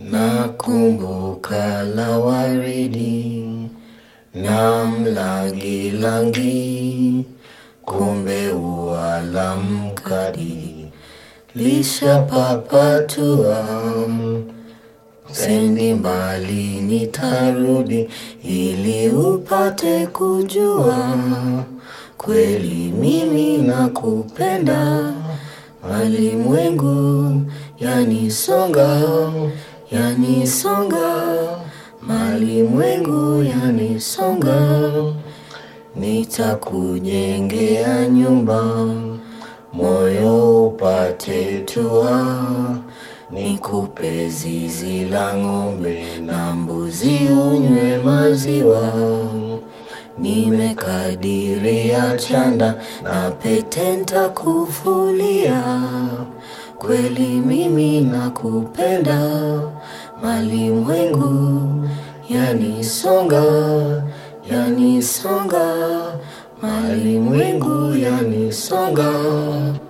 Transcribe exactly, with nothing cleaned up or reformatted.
Nakumbuka la waridi na mlangi-langi, kumbe ua la mkadi lishapapatua. Sendi mbali nitarudi ili upate kujua, kweli mimi nakupenda. Malimwengu yanisonga, yanisonga, malimwengu yanisonga. Nitakujengea nyumba, moyo upate tua. Nikupe zizi la ng'ombe na mbuzi unywe maziwa. Nimekadiria chanda na pete nitakufulia, kweli mimi nakupenda. Malimwengu yanisonga, yanisonga, malimwengu yanisonga.